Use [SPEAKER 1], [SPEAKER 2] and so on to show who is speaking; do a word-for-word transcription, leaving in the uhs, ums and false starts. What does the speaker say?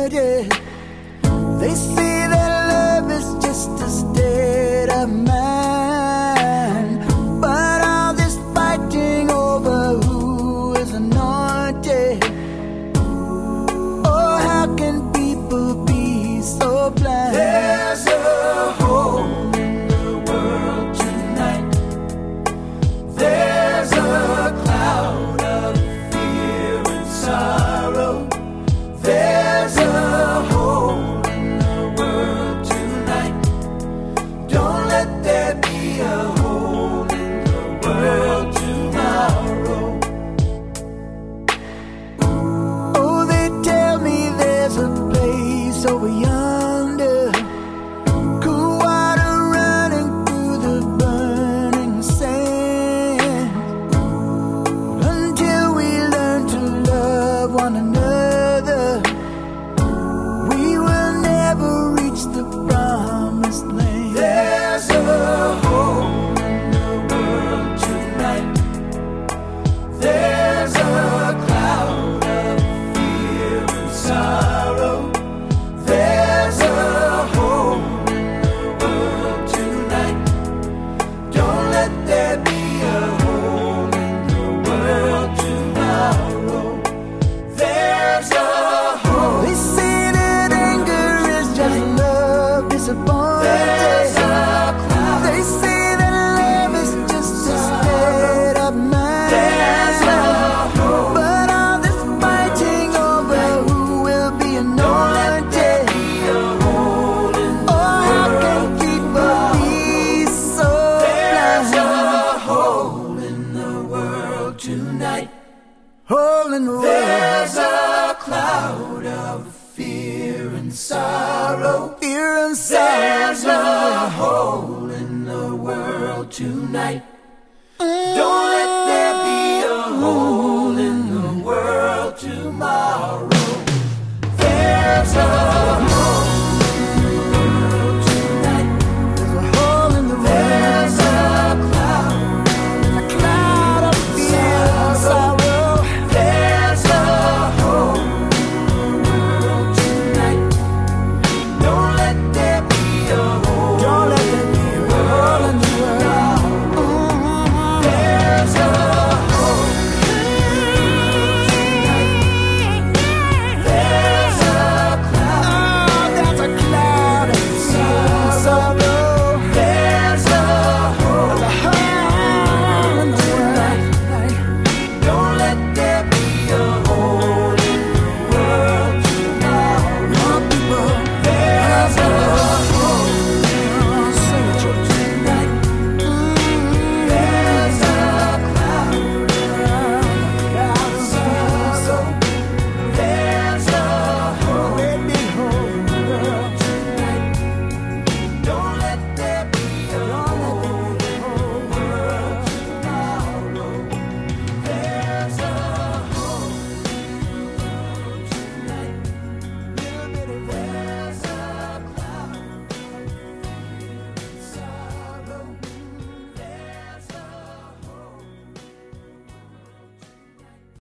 [SPEAKER 1] yeah. They say that love is just a state of mind, but all this fighting over who is anointed. Oh, how can people be so blind? There's a hole in the world tonight. There's a cloud of fear and sorrow. There's a hole in the world tonight. Don't let there be a hole in the world tomorrow. Oh, they tell me there's a place over yonder, cool water running through the burning sand. Until we learn to love one another, we will never reach the promised land. There's a hole in the world tonight. There's a cloud of fear and sorrow. There's a hole in the world tonight. Don't let there be a hole in the world tomorrow. There's a hole. They say that anger is just love disappointed. There's a cloud. They say that love is just a state of mind. There's a hole. But all this fighting over who will be anointed. Oh, how can people be so blind? There's a hole in the world tonight. Hole in the world. There's a cloud of fear and sorrow. Fear and sorrow. There's a hole in the world tonight.